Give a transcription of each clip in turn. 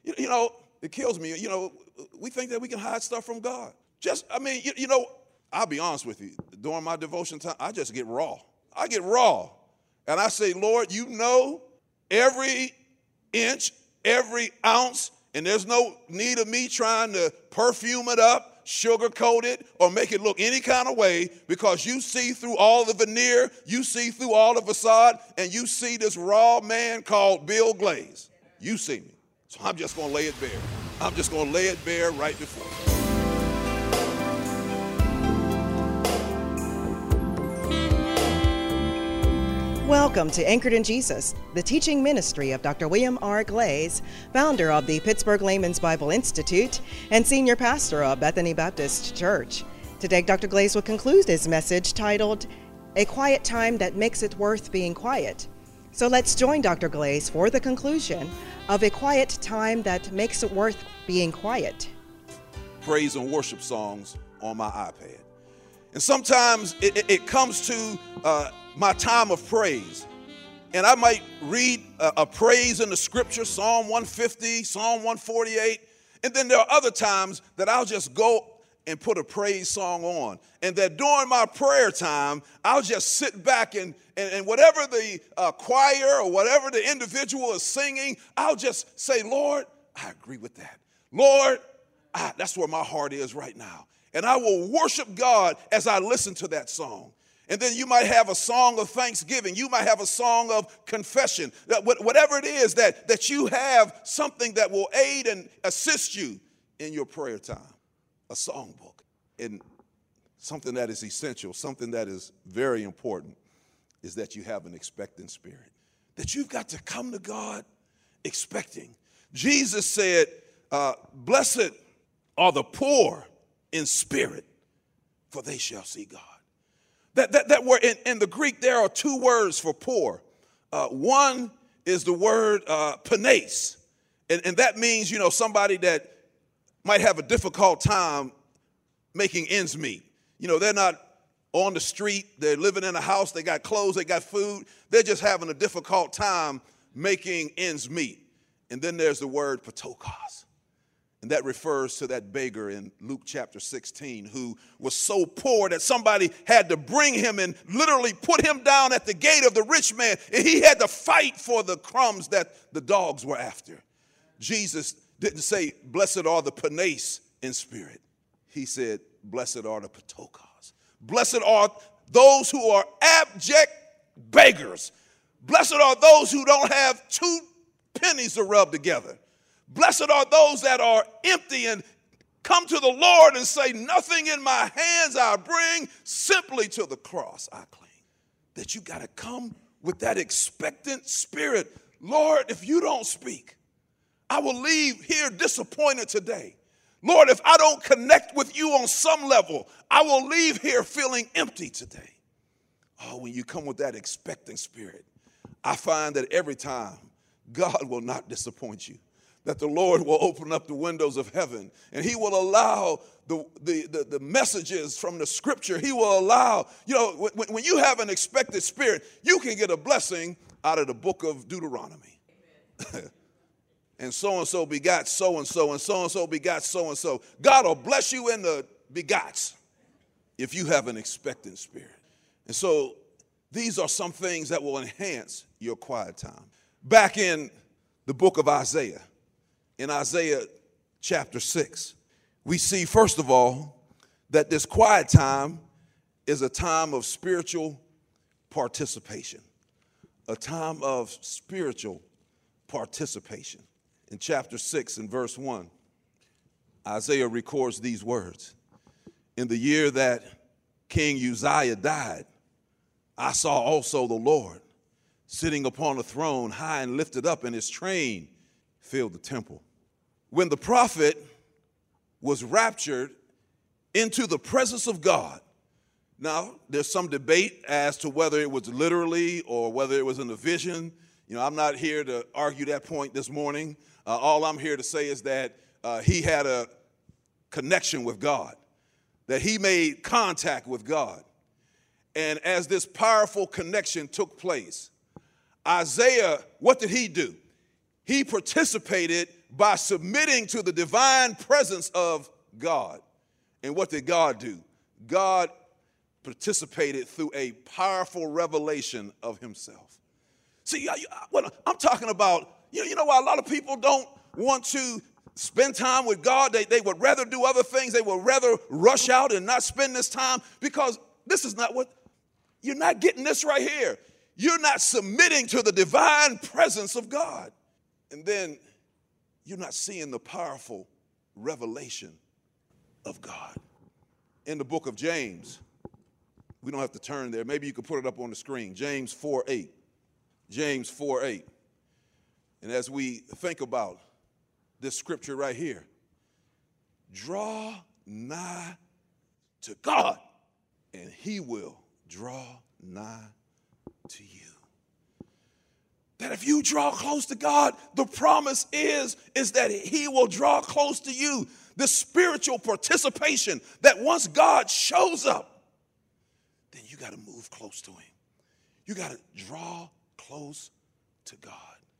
It kills me. We think that we can hide stuff from God. I'll be honest with you. During my devotion time, I just get raw. I get raw. And I say, Lord, you know every inch, every ounce, and there's no need of me trying to perfume it up, sugarcoat it, or make it look any kind of way, because you see through all the veneer, you see through all the facade, and you see this raw man called Bill Glaze. You see me. So I'm just going to lay it bare. I'm just going to lay it bare right before you. Welcome to Anchored in Jesus, the teaching ministry of Dr. William R. Glaze, founder of the Pittsburgh Layman's Bible Institute and senior pastor of Bethany Baptist Church. Today, Dr. Glaze will conclude his message titled, A Quiet Time That Makes It Worth Being Quiet. So let's join Dr. Glaze for the conclusion of A Quiet Time That Makes It Worth Being Quiet. Praise and worship songs on my iPad. And sometimes it comes to my time of praise. And I might read a praise in the scripture, Psalm 150, Psalm 148. And then there are other times that I'll just go and put a praise song on. And that during my prayer time, I'll just sit back and whatever the choir or whatever the individual is singing, I'll just say, Lord, I agree with that. Lord, that's where my heart is right now. And I will worship God as I listen to that song. And then you might have a song of thanksgiving. You might have a song of confession. Whatever it is that you have something that will aid and assist you in your prayer time. A songbook. And something that is essential, something that is very important, is that you have an expectant spirit. That you've got to come to God expecting. Jesus said, blessed are the poor in spirit, for they shall see God. That word in the Greek, there are two words for poor. One is the word panes, and that means, somebody that might have a difficult time making ends meet. They're not on the street, they're living in a house, they got clothes, they got food, they're just having a difficult time making ends meet. And then there's the word patokos. And that refers to that beggar in Luke chapter 16 who was so poor that somebody had to bring him and literally put him down at the gate of the rich man. And he had to fight for the crumbs that the dogs were after. Jesus didn't say, blessed are the panes in spirit. He said, blessed are the patokos. Blessed are those who are abject beggars. Blessed are those who don't have 2 pennies to rub together. Blessed are those that are empty and come to the Lord and say, nothing in my hands I bring, simply to the cross I cling. That you got to come with that expectant spirit. Lord, if you don't speak, I will leave here disappointed today. Lord, if I don't connect with you on some level, I will leave here feeling empty today. Oh, when you come with that expectant spirit, I find that every time God will not disappoint you. That the Lord will open up the windows of heaven and he will allow the messages from the scripture. He will allow, when you have an expected spirit, you can get a blessing out of the book of Deuteronomy. And so begot so-and-so, and so begot so-and-so. God will bless you in the begots if you have an expectant spirit. And so these are some things that will enhance your quiet time. Back in the book of Isaiah, in Isaiah chapter 6, we see, first of all, that this quiet time is a time of spiritual participation. A time of spiritual participation. In chapter 6 and verse 1, Isaiah records these words. In the year that King Uzziah died, I saw also the Lord sitting upon a throne high and lifted up, and his train filled the temple. When the prophet was raptured into the presence of God. Now, there's some debate as to whether it was literally or whether it was in a vision. I'm not here to argue that point this morning. All I'm here to say is that he had a connection with God, that he made contact with God. And as this powerful connection took place, Isaiah, what did he do? He participated by submitting to the divine presence of God. And what did God do? God participated through a powerful revelation of himself. See, what I'm talking about, you know why a lot of people don't want to spend time with God? They would rather do other things. They would rather rush out and not spend this time, because this is not what, you're not getting this right here. You're not submitting to the divine presence of God. And then you're not seeing the powerful revelation of God. In the book of James, we don't have to turn there. Maybe you can put it up on the screen. James 4:8. James 4:8. And as we think about this scripture right here, draw nigh to God, and he will draw nigh to you. That if you draw close to God, the promise is that he will draw close to you. The spiritual participation that once God shows up, then you got to move close to him. You got to draw close to God.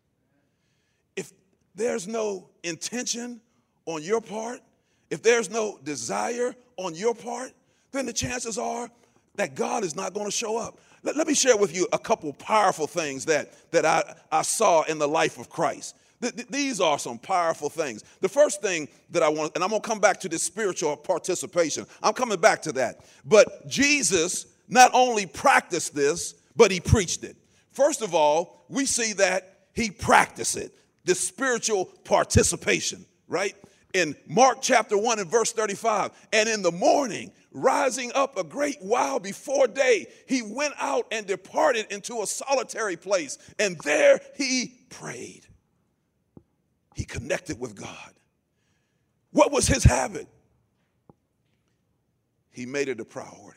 If there's no intention on your part, if there's no desire on your part, then the chances are that God is not going to show up. Let me share with you a couple powerful things that I saw in the life of Christ. These are some powerful things. The first thing that I want, and I'm going to come back to this spiritual participation. I'm coming back to that. But Jesus not only practiced this, but he preached it. First of all, we see that he practiced it, this spiritual participation, right? In Mark chapter 1 and verse 35, and in the morning, rising up a great while before day, he went out and departed into a solitary place, and there he prayed. He connected with God. What was his habit? He made it a priority.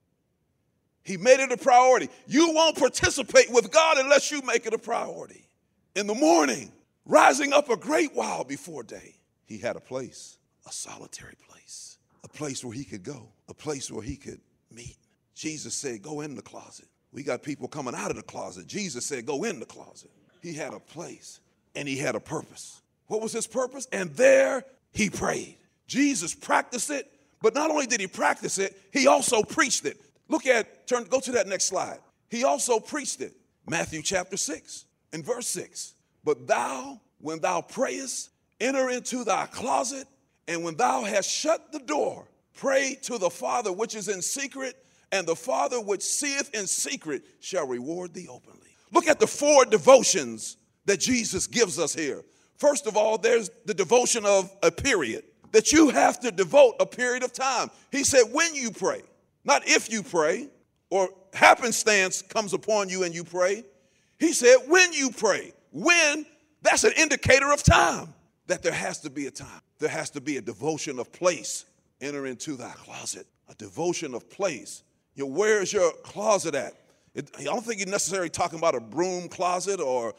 He made it a priority. You won't participate with God unless you make it a priority. In the morning, rising up a great while before day, he had a place, a solitary place, a place where he could go, a place where he could meet. Jesus said, go in the closet. We got people coming out of the closet. Jesus said, go in the closet. He had a place and he had a purpose. What was his purpose? And there he prayed. Jesus practiced it, but not only did he practice it, he also preached it. Go to that next slide. He also preached it. Matthew chapter 6 and verse 6. But thou, when thou prayest, enter into thy closet, and when thou hast shut the door, pray to the Father which is in secret, and the Father which seeth in secret shall reward thee openly. Look at the 4 devotions that Jesus gives us here. First of all, there's the devotion of a period, that you have to devote a period of time. He said, when you pray, not if you pray, or happenstance comes upon you and you pray. He said, when you pray. When, that's an indicator of time, that there has to be a time. There has to be a devotion of place. Enter into thy closet, a devotion of place. Where's your closet at? I don't think you're necessarily talking about a broom closet or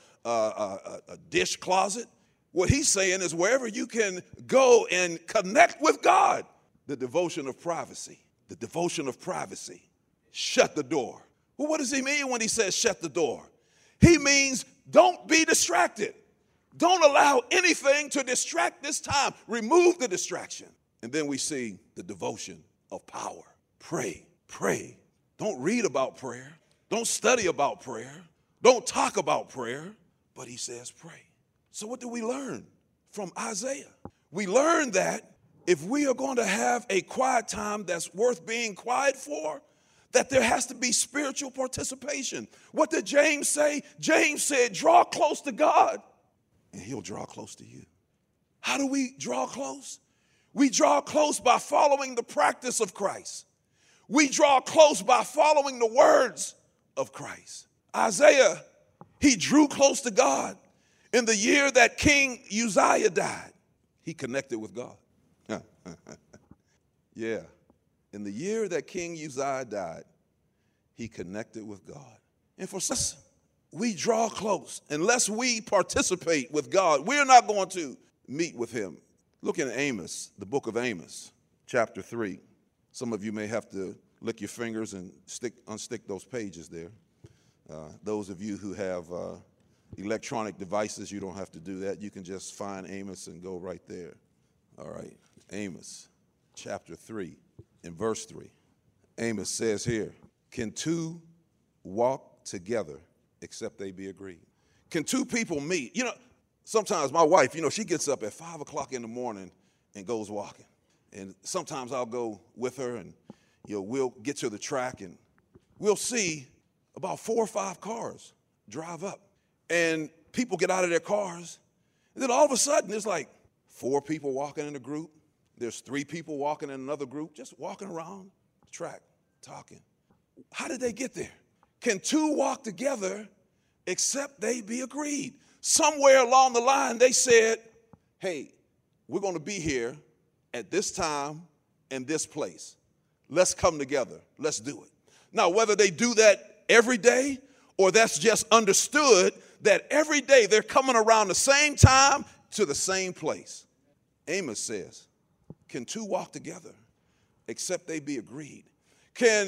a dish closet. What he's saying is wherever you can go and connect with God, the devotion of privacy, the devotion of privacy. Shut the door. Well, what does he mean when he says shut the door? He means don't be distracted. Don't allow anything to distract this time. Remove the distraction. And then we see the devotion of power. Pray, pray. Don't read about prayer. Don't study about prayer. Don't talk about prayer. But he says pray. So what do we learn from Isaiah? We learn that if we are going to have a quiet time that's worth being quiet for, that there has to be spiritual participation. What did James say? James said, draw close to God, and he'll draw close to you. How do we draw close? We draw close by following the practice of Christ. We draw close by following the words of Christ. Isaiah, he drew close to God. In the year that King Uzziah died, he connected with God. Yeah. In the year that King Uzziah died, he connected with God. And for us, we draw close. Unless we participate with God, we're not going to meet with him. Look in Amos, the book of Amos, chapter 3. Some of you may have to lick your fingers and unstick those pages there. Those of you who have electronic devices, you don't have to do that. You can just find Amos and go right there. All right, Amos chapter 3 and verse 3. Amos says here, can two walk together except they be agreed? Can two people meet? Sometimes my wife, she gets up at 5 o'clock in the morning and goes walking. And sometimes I'll go with her and, we'll get to the track and we'll see about 4 or 5 cars drive up. And people get out of their cars. And then all of a sudden, there's like 4 people walking in a group. There's 3 people walking in another group, just walking around the track, talking. How did they get there? Can two walk together except they be agreed? Somewhere along the line, they said, hey, we're going to be here at this time and this place. Let's come together. Let's do it. Now, whether they do that every day or that's just understood that every day they're coming around the same time to the same place. Amos says, can two walk together except they be agreed? Can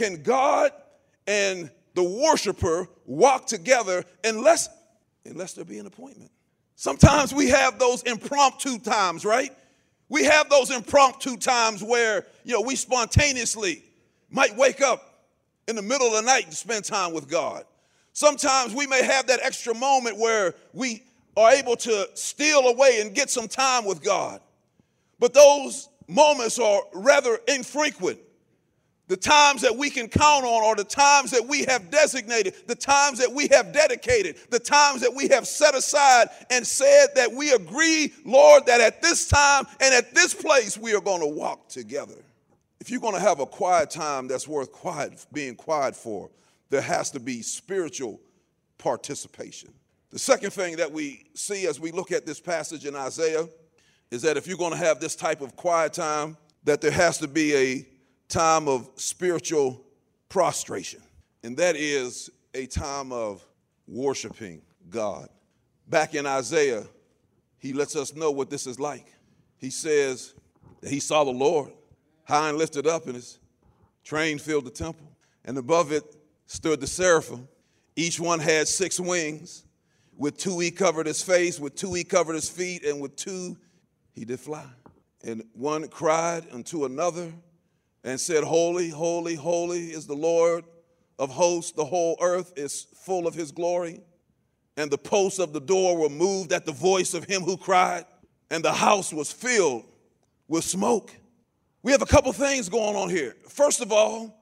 God and the worshiper walk together unless there be an appointment? Sometimes we have those impromptu times, right? We have those impromptu times where, we spontaneously might wake up in the middle of the night to spend time with God. Sometimes we may have that extra moment where we are able to steal away and get some time with God. But those moments are rather infrequent. The times that we can count on are the times that we have designated, the times that we have dedicated, the times that we have set aside and said that we agree, Lord, that at this time and at this place we are going to walk together. If you're going to have a quiet time that's worth being quiet for, there has to be spiritual participation. The second thing that we see as we look at this passage in Isaiah is that if you're going to have this type of quiet time, that there has to be a time of spiritual prostration, and that is a time of worshiping God. Back in Isaiah, he lets us know what this is like. He says that he saw the Lord high and lifted up, and his train filled the temple, and above it stood the seraphim. Each one had 6 wings. With 2 he covered his face, with 2 he covered his feet, and with 2 he did fly. And one cried unto another and said, holy, holy, holy is the Lord of hosts. The whole earth is full of his glory. And the posts of the door were moved at the voice of him who cried, and the house was filled with smoke. We have a couple things going on here. First of all,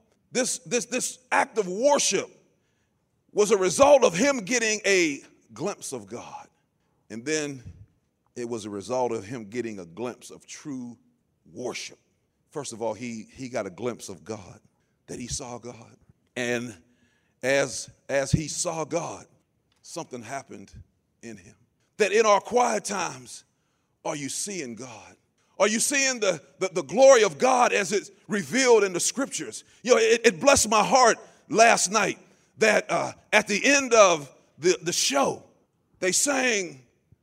this act of worship was a result of him getting a glimpse of God. And then it was a result of him getting a glimpse of true worship. First of all, he got a glimpse of God, that he saw God. And as he saw God, something happened in him. That in our quiet times, are you seeing God? Are you seeing the glory of God as it's revealed in the scriptures? It blessed my heart last night that at the end of the show, they sang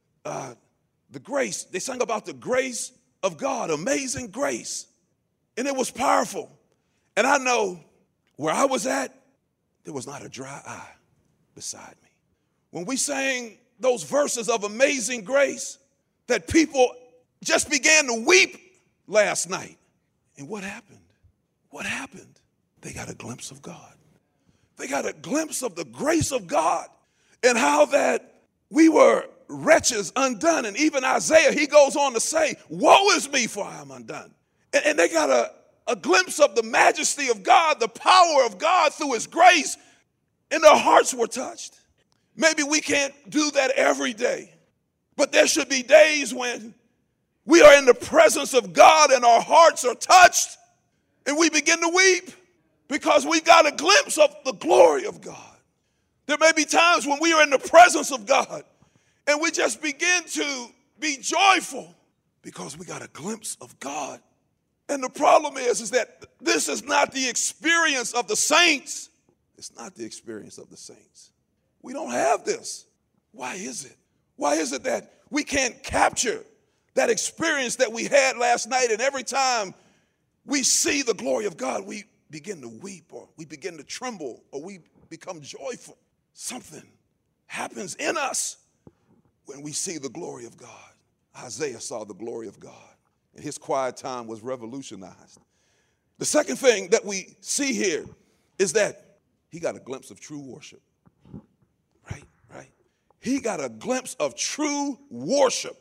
the grace. They sang about the grace of God, amazing grace. And it was powerful. And I know where I was at, there was not a dry eye beside me. When we sang those verses of amazing grace, that people just began to weep last night. And what happened? What happened? They got a glimpse of God. They got a glimpse of the grace of God and how that we were wretches, undone. And even Isaiah, he goes on to say, woe is me, for I am undone. And they got a glimpse of the majesty of God, the power of God through his grace, and their hearts were touched. Maybe we can't do that every day, but there should be days when we are in the presence of God and our hearts are touched and we begin to weep because we got a glimpse of the glory of God. There may be times when we are in the presence of God and we just begin to be joyful because we got a glimpse of God. And the problem is that this is not the experience of the saints. It's not the experience of the saints. We don't have this. Why is it? Why is it that we can't capture that experience that we had last night, and every time we see the glory of God, we begin to weep, or we begin to tremble, or we become joyful? Something happens in us when we see the glory of God. Isaiah saw the glory of God, and his quiet time was revolutionized. The second thing that we see here is that he got a glimpse of true worship. Right? He got a glimpse of true worship.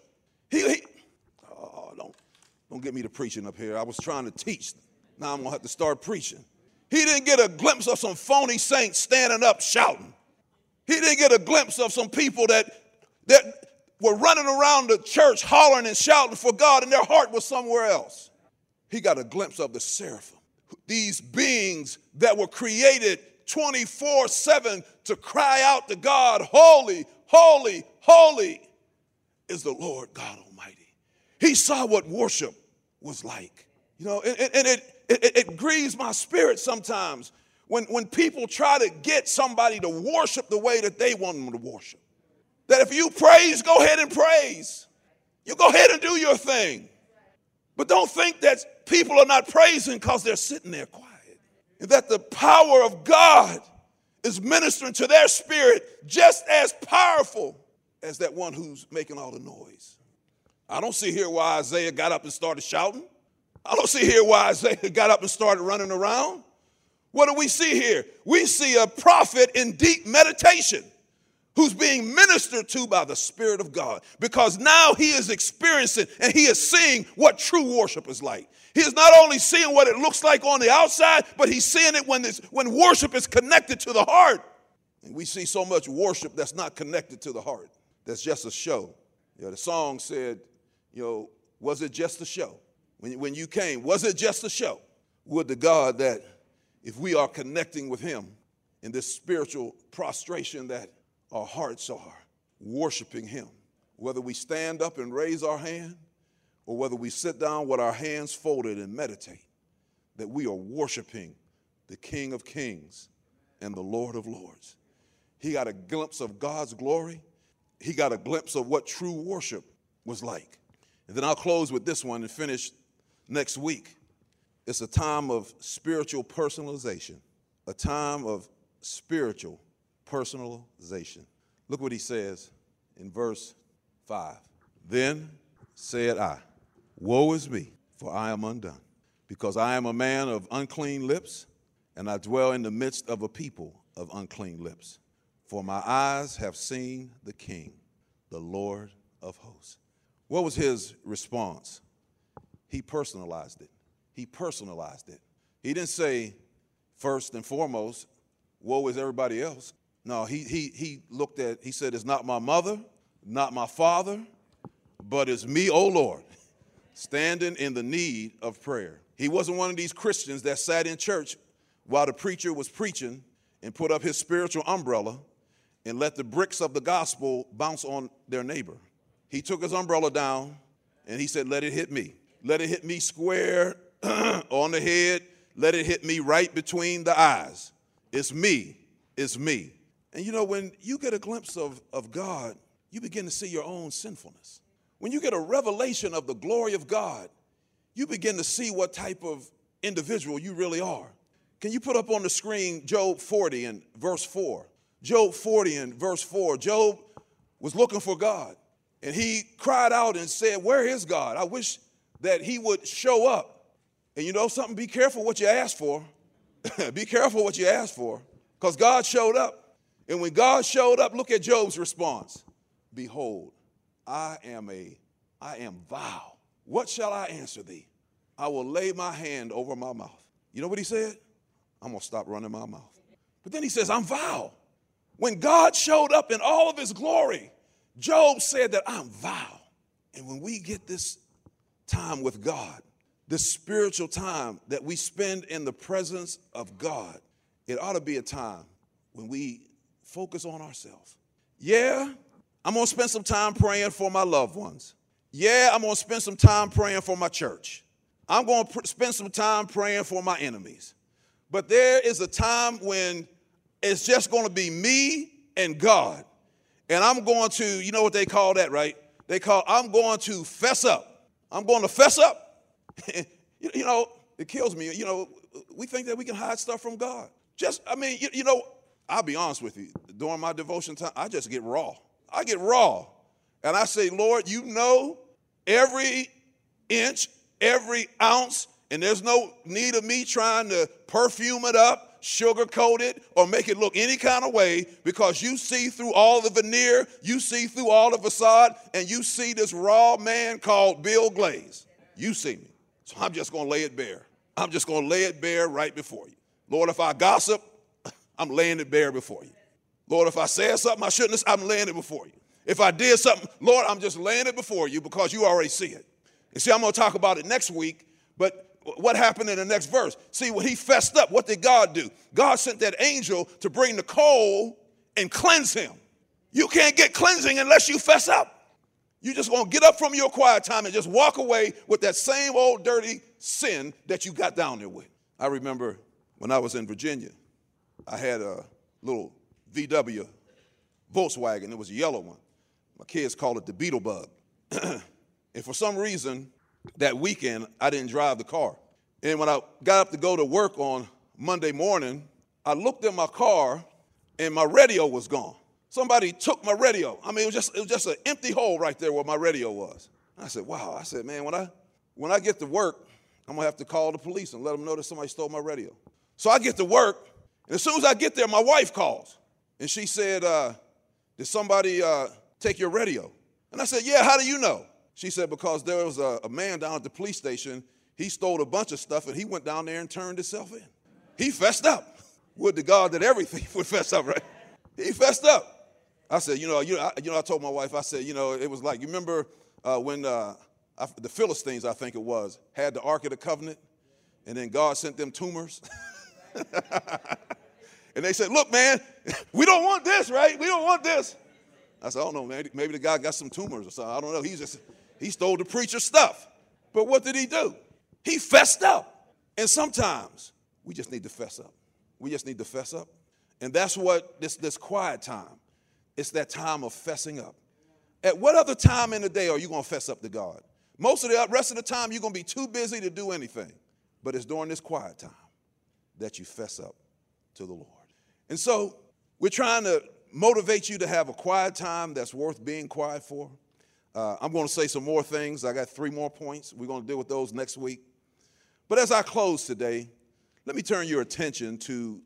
Don't get me to preaching up here. I was trying to teach. Now I'm going to have to start preaching. He didn't get a glimpse of some phony saints standing up shouting. He didn't get a glimpse of some people that were running around the church hollering and shouting for God, and their heart was somewhere else. He got a glimpse of the seraphim, these beings that were created 24/7 to cry out to God, holy, holy, holy is the Lord God Almighty. He saw what worship was like. You know, and it grieves my spirit sometimes when people try to get somebody to worship the way that they want them to worship. That if you praise, go ahead and praise. You go ahead and do your thing. But don't think that people are not praising because they're sitting there quiet. And that the power of God is ministering to their spirit just as powerful as that one who's making all the noise. I don't see here why Isaiah got up and started shouting. I don't see here why Isaiah got up and started running around. What do we see here? We see a prophet in deep meditation who's being ministered to by the Spirit of God, because now he is experiencing and he is seeing what true worship is like. He is not only seeing what it looks like on the outside, but he's seeing it when worship is connected to the heart. And we see so much worship that's not connected to the heart. That's just a show. The song said, was it just a show? When you came, was it just a show? Would to God that if we are connecting with him in this spiritual prostration, that our hearts are worshiping him. Whether we stand up and raise our hand or whether we sit down with our hands folded and meditate, that we are worshiping the King of Kings and the Lord of Lords. He got a glimpse of God's glory. He got a glimpse of what true worship was like. And then I'll close with this one and finish next week. It's a time of spiritual personalization, a time of spiritual personalization. Look what he says in verse 5. Then said I, woe is me, for I am undone, because I am a man of unclean lips, and I dwell in the midst of a people of unclean lips. For my eyes have seen the King, the Lord of hosts. What was his response? He personalized it. He personalized it. He didn't say, first and foremost, woe is everybody else. No, he looked at, he said, it's not my mother, not my father, but it's me, O Lord, standing in the need of prayer. He wasn't one of these Christians that sat in church while the preacher was preaching and put up his spiritual umbrella and let the bricks of the gospel bounce on their neighbor. He took his umbrella down and he said, let it hit me. Let it hit me square on the head. Let it hit me right between the eyes. It's me. It's me. And when you get a glimpse of God, you begin to see your own sinfulness. When you get a revelation of the glory of God, you begin to see what type of individual you really are. Can you put up on the screen Job 40 and verse 4? Job 40 and verse 4. Job was looking for God, and he cried out and said, where is God? I wish that he would show up. And something, be careful what you ask for. Be careful what you ask for, because God showed up. And when God showed up, look at Job's response. Behold, I am vile. What shall I answer thee? I will lay my hand over my mouth. You know what he said? I'm going to stop running my mouth. But then he says, I'm vile. When God showed up in all of his glory, Job said that I'm vile. And when we get this time with God, this spiritual time that we spend in the presence of God, it ought to be a time when we focus on ourselves. Yeah, I'm going to spend some time praying for my loved ones. Yeah, I'm going to spend some time praying for my church. I'm going to spend some time praying for my enemies. But there is a time when it's just going to be me and God. And I'm going to, you know what they call that, right? I'm going to fess up. I'm going to fess up. It kills me. We think that we can hide stuff from God. I'll be honest with you. During my devotion time, I just get raw. I get raw. And I say, Lord, you know every inch, every ounce, and there's no need of me trying to perfume it up, sugarcoat it, or make it look any kind of way, because you see through all the veneer, you see through all the facade, and you see this raw man called Bill Glaze. You see me. So I'm just going to lay it bare. I'm just going to lay it bare right before you. Lord, if I gossip, I'm laying it bare before you. Lord, if I said something I shouldn't have, I'm laying it before you. If I did something, Lord, I'm just laying it before you because you already see it. And see, I'm going to talk about it next week, but what happened in the next verse? See, when he fessed up, what did God do? God sent that angel to bring the coal and cleanse him. You can't get cleansing unless you fess up. You just going to get up from your quiet time and just walk away with that same old dirty sin that you got down there with. I remember when I was in Virginia, I had a little VW Volkswagen. It was a yellow one. My kids called it the Beetle Bug. And for some reason, that weekend, I didn't drive the car. And when I got up to go to work on Monday morning, I looked in my car, and my radio was gone. Somebody took my radio. I mean, it was just an empty hole right there where my radio was. I said, wow. I said, man, when I get to work, I'm going to have to call the police and let them know that somebody stole my radio. So I get to work, and as soon as I get there, my wife calls. And she said, did somebody take your radio? And I said, yeah, how do you know? She said, because there was a man down at the police station. He stole a bunch of stuff, and he went down there and turned himself in. He fessed up. Would to God that every thief would fess up, right? He fessed up. I said, I told my wife, I said, it was like, you remember when the Philistines, I think it was, had the Ark of the Covenant, and then God sent them tumors? And they said, look, man, we don't want this, right? We don't want this. I said, I don't know, man. Maybe the guy got some tumors or something. I don't know. He stole the preacher's stuff. But what did he do? He fessed up. And sometimes we just need to fess up. We just need to fess up. And that's what this quiet time, it's that time of fessing up. At what other time in the day are you going to fess up to God? Most of the rest of the time, you're going to be too busy to do anything. But it's during this quiet time that you fess up to the Lord. And so we're trying to motivate you to have a quiet time that's worth being quiet for. I'm going to say some more things. I got 3 more points. We're going to deal with those next week. But as I close today, let me turn your attention to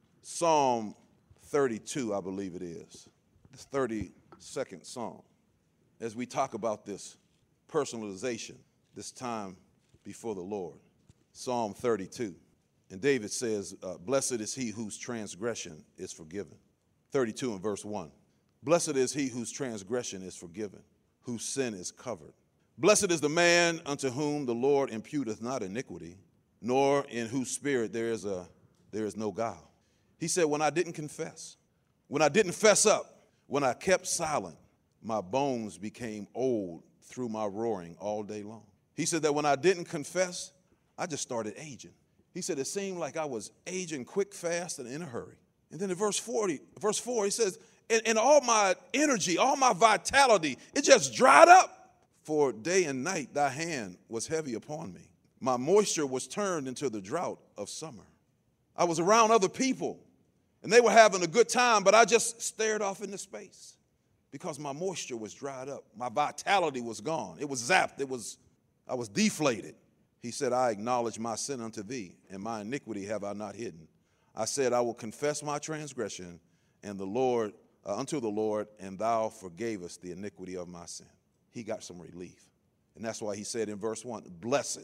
Psalm 32, I believe it is, this 32nd Psalm, as we talk about this personalization, this time before the Lord. Psalm 32. And David says, blessed is he whose transgression is forgiven. 32 and verse 1. Blessed is he whose transgression is forgiven, whose sin is covered. Blessed is the man unto whom the Lord imputeth not iniquity, nor in whose spirit there is no guile. He said, when I didn't confess, when I didn't fess up, when I kept silent, my bones became old through my roaring all day long. He said that when I didn't confess, I just started aging. He said it seemed like I was aging quick, fast, and in a hurry. And then in verse 4, he says, and all my energy, all my vitality, it just dried up. For day and night thy hand was heavy upon me. My moisture was turned into the drought of summer. I was around other people, and they were having a good time, but I just stared off into space because my moisture was dried up. My vitality was gone. It was zapped. I was deflated. He said, I acknowledge my sin unto thee, and my iniquity have I not hidden. I said, I will confess my transgression and unto the Lord, and thou forgavest the iniquity of my sin. He got some relief. And that's why he said in verse 1, blessed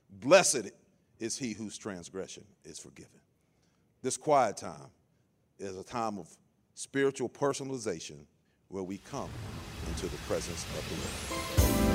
is he whose transgression is forgiven. This quiet time is a time of spiritual personalization where we come into the presence of the Lord.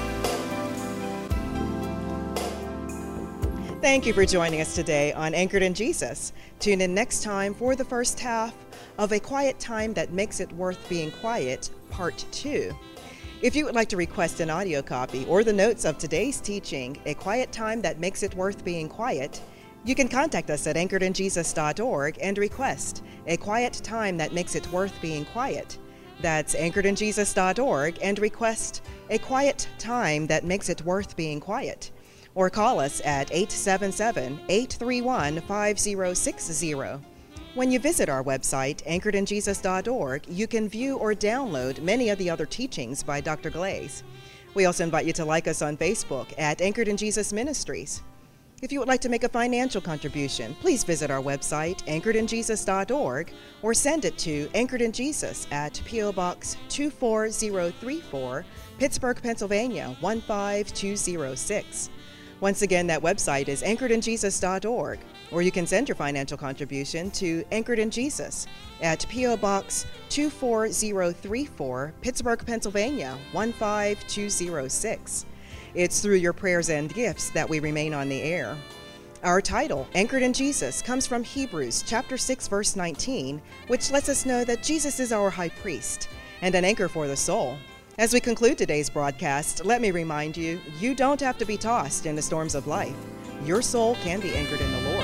Thank you for joining us today on Anchored in Jesus. Tune in next time for the first half of A Quiet Time That Makes It Worth Being Quiet, Part 2. If you would like to request an audio copy or the notes of today's teaching, A Quiet Time That Makes It Worth Being Quiet, you can contact us at anchoredinjesus.org and request A Quiet Time That Makes It Worth Being Quiet. That's anchoredinjesus.org and request A Quiet Time That Makes It Worth Being Quiet. Or call us at 877-831-5060. When you visit our website, anchoredinjesus.org, you can view or download many of the other teachings by Dr. Glaze. We also invite you to like us on Facebook at Anchored in Jesus Ministries. If you would like to make a financial contribution, please visit our website, anchoredinjesus.org, or send it to Anchored in Jesus at P.O. Box 24034, Pittsburgh, Pennsylvania 15206. Once again, that website is anchoredinjesus.org, or you can send your financial contribution to Anchored in Jesus at P.O. Box 24034, Pittsburgh, Pennsylvania 15206. It's through your prayers and gifts that we remain on the air. Our title, Anchored in Jesus, comes from Hebrews chapter 6, verse 19, which lets us know that Jesus is our high priest and an anchor for the soul. As we conclude today's broadcast, let me remind you, you don't have to be tossed in the storms of life. Your soul can be anchored in the Lord.